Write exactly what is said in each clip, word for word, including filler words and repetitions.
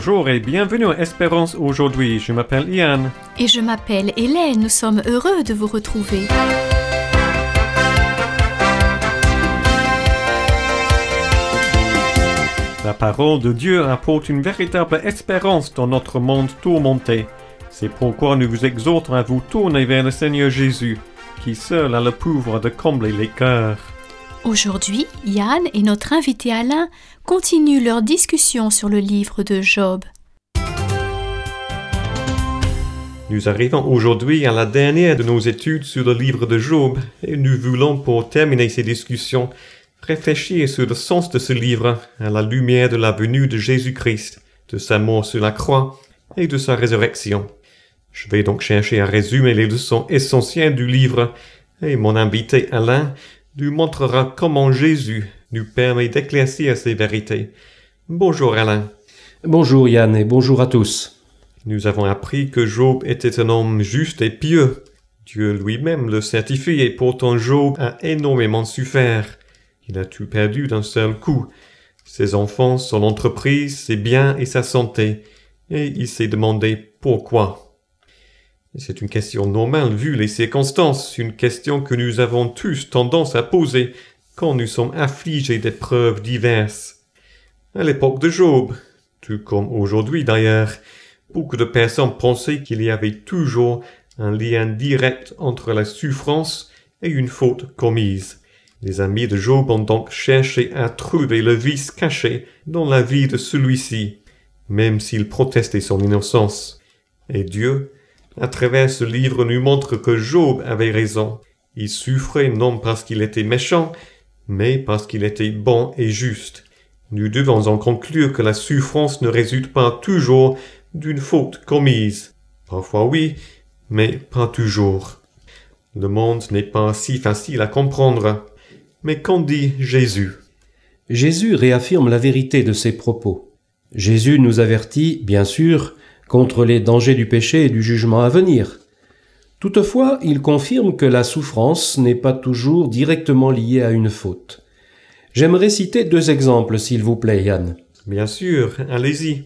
Bonjour et bienvenue à Espérance aujourd'hui. Je m'appelle Ian. Et je m'appelle Hélène. Nous sommes heureux de vous retrouver. La parole de Dieu apporte une véritable espérance dans notre monde tourmenté. C'est pourquoi nous vous exhortons à vous tourner vers le Seigneur Jésus, qui seul a le pouvoir de combler les cœurs. Aujourd'hui, Yann et notre invité Alain continuent leur discussion sur le livre de Job. Nous arrivons aujourd'hui à la dernière de nos études sur le livre de Job et nous voulons, pour terminer ces discussions, réfléchir sur le sens de ce livre à la lumière de la venue de Jésus-Christ, de sa mort sur la croix et de sa résurrection. Je vais donc chercher à résumer les leçons essentielles du livre et mon invité Alain nous montrera comment Jésus nous permet d'éclaircir ces vérités. Bonjour Alain. Bonjour Yann et bonjour à tous. Nous avons appris que Job était un homme juste et pieux. Dieu lui-même le certifie et pourtant Job a énormément souffert. Il a tout perdu d'un seul coup. Ses enfants, son entreprise, ses biens et sa santé. Et il s'est demandé pourquoi. C'est une question normale vu les circonstances, une question que nous avons tous tendance à poser quand nous sommes affligés d'épreuves diverses. À l'époque de Job, tout comme aujourd'hui d'ailleurs, beaucoup de personnes pensaient qu'il y avait toujours un lien direct entre la souffrance et une faute commise. Les amis de Job ont donc cherché à trouver le vice caché dans la vie de celui-ci, même s'il protestait son innocence. Et Dieu, à travers ce livre, nous montre que Job avait raison. Il souffrait non parce qu'il était méchant, mais parce qu'il était bon et juste. Nous devons en conclure que la souffrance ne résulte pas toujours d'une faute commise. Parfois oui, mais pas toujours. Le monde n'est pas si facile à comprendre. Mais qu'en dit Jésus ? Jésus réaffirme la vérité de ses propos. Jésus nous avertit, bien sûr, contre les dangers du péché et du jugement à venir. Toutefois, il confirme que la souffrance n'est pas toujours directement liée à une faute. J'aimerais citer deux exemples, s'il vous plaît, Yann. Bien sûr, allez-y.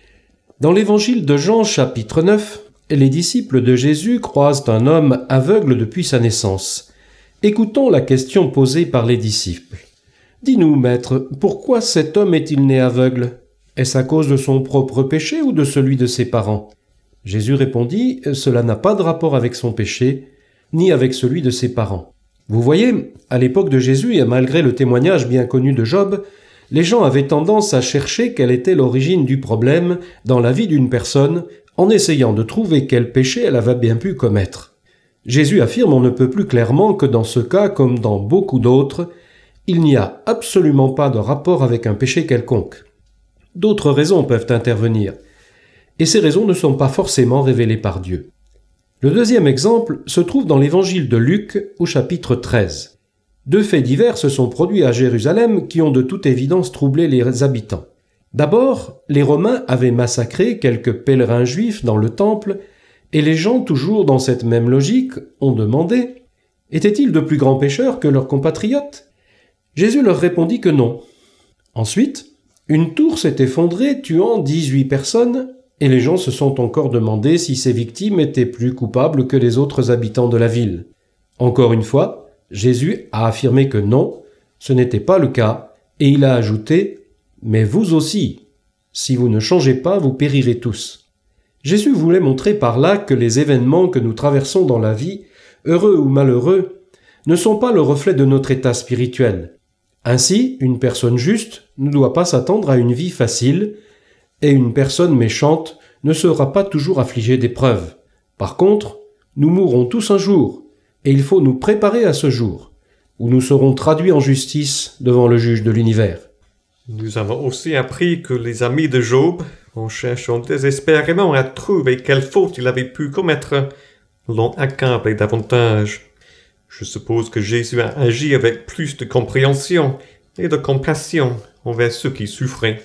Dans l'évangile de Jean, chapitre neuf, les disciples de Jésus croisent un homme aveugle depuis sa naissance. Écoutons la question posée par les disciples. « Dis-nous, maître, pourquoi cet homme est-il né aveugle ? Est-ce à cause de son propre péché ou de celui de ses parents ?» Jésus répondit « Cela n'a pas de rapport avec son péché, ni avec celui de ses parents. » Vous voyez, à l'époque de Jésus et malgré le témoignage bien connu de Job, les gens avaient tendance à chercher quelle était l'origine du problème dans la vie d'une personne en essayant de trouver quel péché elle avait bien pu commettre. Jésus affirme on ne peut plus clairement que dans ce cas, comme dans beaucoup d'autres, il n'y a absolument pas de rapport avec un péché quelconque. D'autres raisons peuvent intervenir, et ces raisons ne sont pas forcément révélées par Dieu. Le deuxième exemple se trouve dans l'évangile de Luc au chapitre treize. Deux faits divers se sont produits à Jérusalem qui ont de toute évidence troublé les habitants. D'abord, les Romains avaient massacré quelques pèlerins juifs dans le temple, et les gens, toujours dans cette même logique, ont demandé « Étaient-ils de plus grands pécheurs que leurs compatriotes ?» Jésus leur répondit que non. Ensuite, une tour s'est effondrée, tuant dix-huit personnes, et les gens se sont encore demandé si ces victimes étaient plus coupables que les autres habitants de la ville. Encore une fois, Jésus a affirmé que non, ce n'était pas le cas, et il a ajouté « Mais vous aussi, si vous ne changez pas, vous périrez tous. » Jésus voulait montrer par là que les événements que nous traversons dans la vie, heureux ou malheureux, ne sont pas le reflet de notre état spirituel. Ainsi, une personne juste ne doit pas s'attendre à une vie facile, et une personne méchante ne sera pas toujours affligée d'épreuves. Par contre, nous mourrons tous un jour, et il faut nous préparer à ce jour, où nous serons traduits en justice devant le juge de l'univers. Nous avons aussi appris que les amis de Job, en cherchant désespérément à trouver quelle faute il avait pu commettre, l'ont accablé davantage. Je suppose que Jésus a agi avec plus de compréhension et de compassion envers ceux qui souffraient.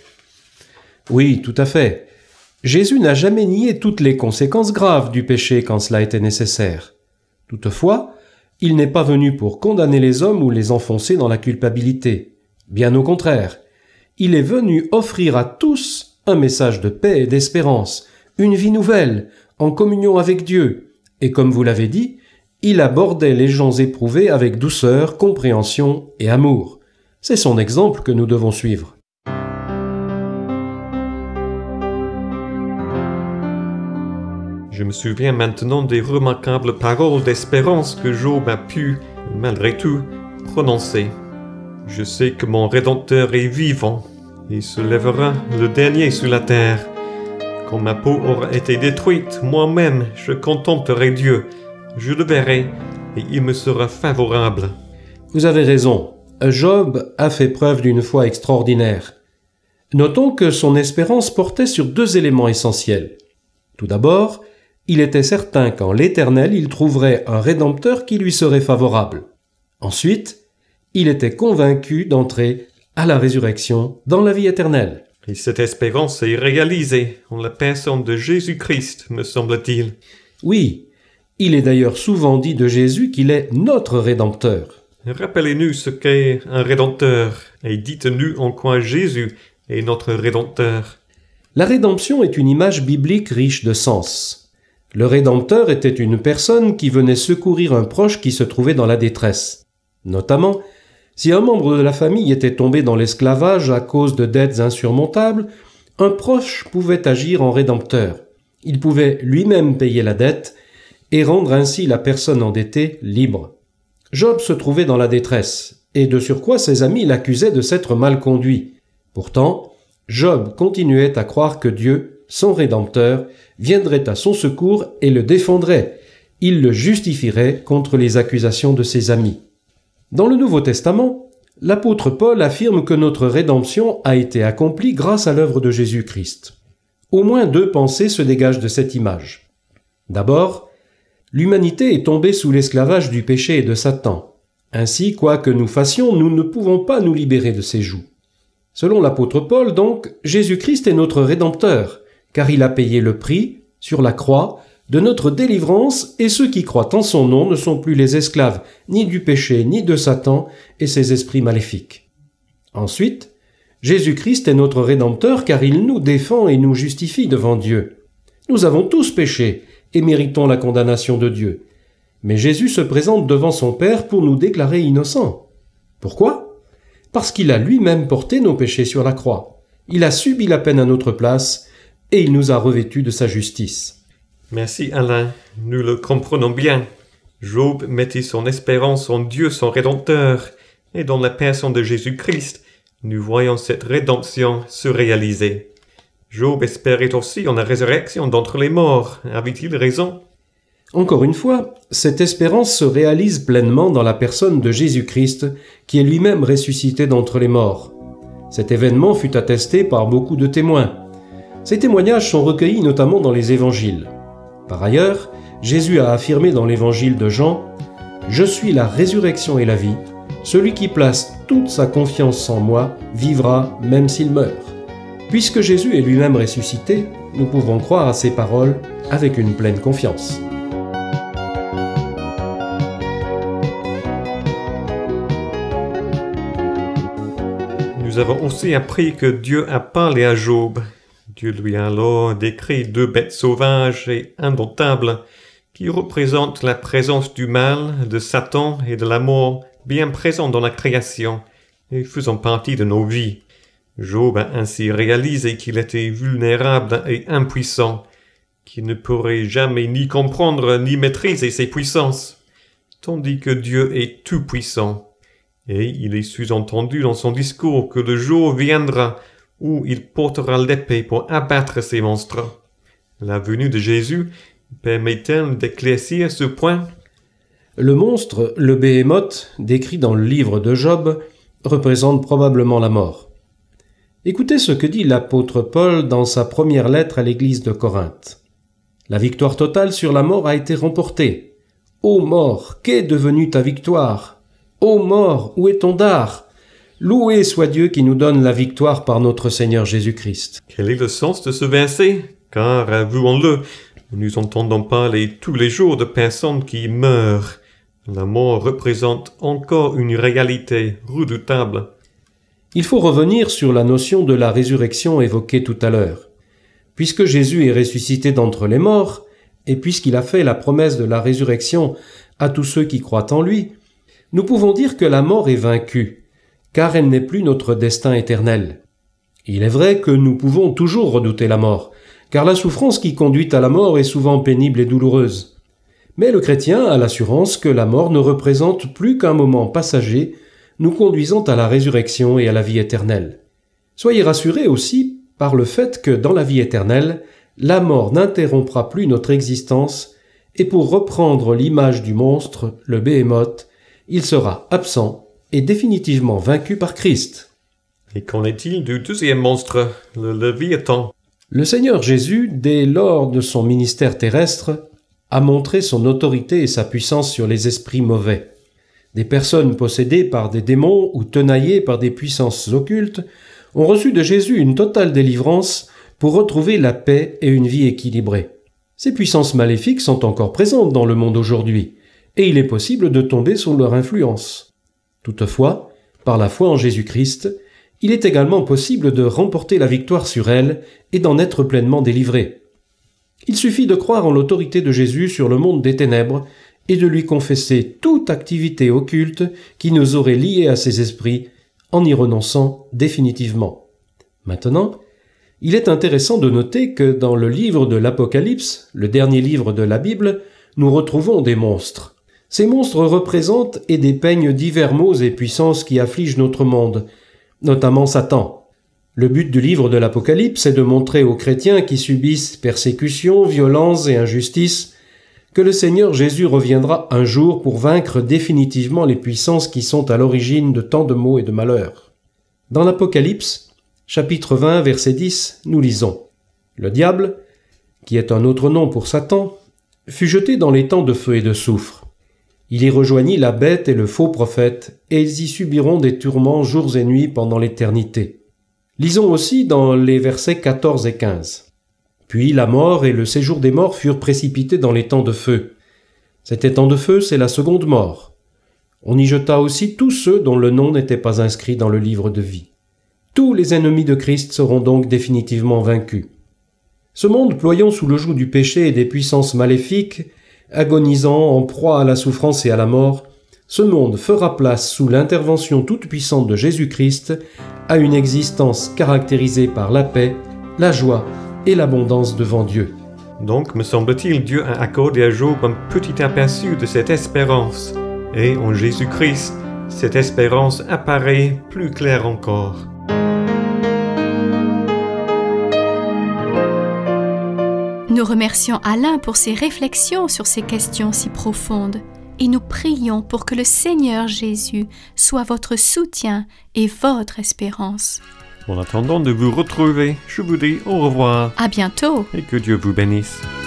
Oui, tout à fait. Jésus n'a jamais nié toutes les conséquences graves du péché quand cela était nécessaire. Toutefois, il n'est pas venu pour condamner les hommes ou les enfoncer dans la culpabilité. Bien au contraire, il est venu offrir à tous un message de paix et d'espérance, une vie nouvelle, en communion avec Dieu, et comme vous l'avez dit, il abordait les gens éprouvés avec douceur, compréhension et amour. C'est son exemple que nous devons suivre. Je me souviens maintenant des remarquables paroles d'espérance que Job a pu, malgré tout, prononcer. Je sais que mon Rédempteur est vivant, et se lèvera le dernier sur la terre. Quand ma peau aura été détruite, moi-même, je contemplerai Dieu. Je le verrai, et il me sera favorable. Vous avez raison. Job a fait preuve d'une foi extraordinaire. Notons que son espérance portait sur deux éléments essentiels. Tout d'abord, il était certain qu'en l'Éternel, il trouverait un Rédempteur qui lui serait favorable. Ensuite, il était convaincu d'entrer à la résurrection dans la vie éternelle. Et cette espérance est réalisée en la personne de Jésus-Christ, me semble-t-il. Oui, il est d'ailleurs souvent dit de Jésus qu'il est notre Rédempteur. Rappelez-nous ce qu'est un Rédempteur, et dites-nous en quoi Jésus est notre Rédempteur. La rédemption est une image biblique riche de sens. Le Rédempteur était une personne qui venait secourir un proche qui se trouvait dans la détresse. Notamment, si un membre de la famille était tombé dans l'esclavage à cause de dettes insurmontables, un proche pouvait agir en Rédempteur. Il pouvait lui-même payer la dette et rendre ainsi la personne endettée libre. Job se trouvait dans la détresse, et de surcroît ses amis l'accusaient de s'être mal conduit. Pourtant, Job continuait à croire que Dieu, son Rédempteur, viendrait à son secours et le défendrait. Il le justifierait contre les accusations de ses amis. Dans le Nouveau Testament, l'apôtre Paul affirme que notre rédemption a été accomplie grâce à l'œuvre de Jésus-Christ. Au moins deux pensées se dégagent de cette image. D'abord, l'humanité est tombée sous l'esclavage du péché et de Satan. Ainsi, quoi que nous fassions, nous ne pouvons pas nous libérer de ses jougs. Selon l'apôtre Paul, donc, Jésus-Christ est notre Rédempteur, car il a payé le prix, sur la croix, de notre délivrance, et ceux qui croient en son nom ne sont plus les esclaves ni du péché, ni de Satan et ses esprits maléfiques. Ensuite, Jésus-Christ est notre Rédempteur, car il nous défend et nous justifie devant Dieu. Nous avons tous péché et méritons la condamnation de Dieu. Mais Jésus se présente devant son Père pour nous déclarer innocents. Pourquoi ? Parce qu'il a lui-même porté nos péchés sur la croix. Il a subi la peine à notre place, et il nous a revêtus de sa justice. Merci Alain, nous le comprenons bien. Job mettait son espérance en Dieu son Rédempteur, et dans la personne de Jésus-Christ, nous voyons cette rédemption se réaliser. Job espérait aussi en la résurrection d'entre les morts. Avait-il raison ? Encore une fois, cette espérance se réalise pleinement dans la personne de Jésus-Christ, qui est lui-même ressuscité d'entre les morts. Cet événement fut attesté par beaucoup de témoins. Ces témoignages sont recueillis notamment dans les évangiles. Par ailleurs, Jésus a affirmé dans l'évangile de Jean « Je suis la résurrection et la vie. Celui qui place toute sa confiance en moi vivra même s'il meurt. » Puisque Jésus est lui-même ressuscité, nous pouvons croire à ses paroles avec une pleine confiance. Nous avons aussi appris que Dieu a parlé à Job. Dieu lui a alors décrit deux bêtes sauvages et indomptables qui représentent la présence du mal, de Satan et de la mort bien présents dans la création et faisant partie de nos vies. Job a ainsi réalisé qu'il était vulnérable et impuissant, qu'il ne pourrait jamais ni comprendre ni maîtriser ses puissances, tandis que Dieu est tout-puissant. Et il est sous-entendu dans son discours que le jour viendra où il portera l'épée pour abattre ces monstres. La venue de Jésus permet-elle d'éclaircir ce point ? Le monstre, le Béhémoth, décrit dans le livre de Job, représente probablement la mort. Écoutez ce que dit l'apôtre Paul dans sa première lettre à l'église de Corinthe. La victoire totale sur la mort a été remportée. Ô mort, qu'est devenue ta victoire ? Ô mort, où est ton dard ? Loué soit Dieu qui nous donne la victoire par notre Seigneur Jésus-Christ. Quel est le sens de ce verset ? Car, avouons-le, nous entendons parler tous les jours de personnes qui meurent. La mort représente encore une réalité redoutable. Il faut revenir sur la notion de la résurrection évoquée tout à l'heure. Puisque Jésus est ressuscité d'entre les morts, et puisqu'il a fait la promesse de la résurrection à tous ceux qui croient en lui, nous pouvons dire que la mort est vaincue, car elle n'est plus notre destin éternel. Il est vrai que nous pouvons toujours redouter la mort, car la souffrance qui conduit à la mort est souvent pénible et douloureuse. Mais le chrétien a l'assurance que la mort ne représente plus qu'un moment passager, nous conduisant à la résurrection et à la vie éternelle. Soyez rassurés aussi par le fait que dans la vie éternelle, la mort n'interrompra plus notre existence, et pour reprendre l'image du monstre, le Béhémoth, il sera absent et définitivement vaincu par Christ. Et qu'en est-il du deuxième monstre, le Léviathan? Le Seigneur Jésus, dès lors de son ministère terrestre, a montré son autorité et sa puissance sur les esprits mauvais. Des personnes possédées par des démons ou tenaillées par des puissances occultes ont reçu de Jésus une totale délivrance pour retrouver la paix et une vie équilibrée. Ces puissances maléfiques sont encore présentes dans le monde aujourd'hui, et il est possible de tomber sous leur influence. Toutefois, par la foi en Jésus-Christ, il est également possible de remporter la victoire sur elles et d'en être pleinement délivré. Il suffit de croire en l'autorité de Jésus sur le monde des ténèbres et de lui confesser toute activité occulte qui nous aurait liés à ces esprits en y renonçant définitivement. Maintenant, il est intéressant de noter que dans le livre de l'Apocalypse, le dernier livre de la Bible, nous retrouvons des monstres. Ces monstres représentent et dépeignent divers maux et puissances qui affligent notre monde, notamment Satan. Le but du livre de l'Apocalypse est de montrer aux chrétiens qui subissent persécutions, violences et injustices que le Seigneur Jésus reviendra un jour pour vaincre définitivement les puissances qui sont à l'origine de tant de maux et de malheurs. Dans l'Apocalypse, chapitre vingt, verset dix, nous lisons « Le diable, qui est un autre nom pour Satan, fut jeté dans les temps de feu et de soufre. Il y rejoignit la bête et le faux prophète, et ils y subiront des tourments jours et nuits pendant l'éternité. » Lisons aussi dans les versets quatorze et quinze. « Puis la mort et le séjour des morts furent précipités dans les temps de feu. Cet temps de feu, c'est la seconde mort. On y jeta aussi tous ceux dont le nom n'était pas inscrit dans le livre de vie. Tous les ennemis de Christ seront donc définitivement vaincus. Ce monde ployant sous le joug du péché et des puissances maléfiques, agonisant en proie à la souffrance et à la mort, ce monde fera place sous l'intervention toute puissante de Jésus-Christ à une existence caractérisée par la paix, la joie et l'abondance devant Dieu. Donc, me semble-t-il, Dieu a accordé à Job un petit aperçu de cette espérance. Et en Jésus-Christ, cette espérance apparaît plus claire encore. Nous remercions Alain pour ses réflexions sur ces questions si profondes et nous prions pour que le Seigneur Jésus soit votre soutien et votre espérance. En attendant de vous retrouver, je vous dis au revoir. À bientôt. Et que Dieu vous bénisse.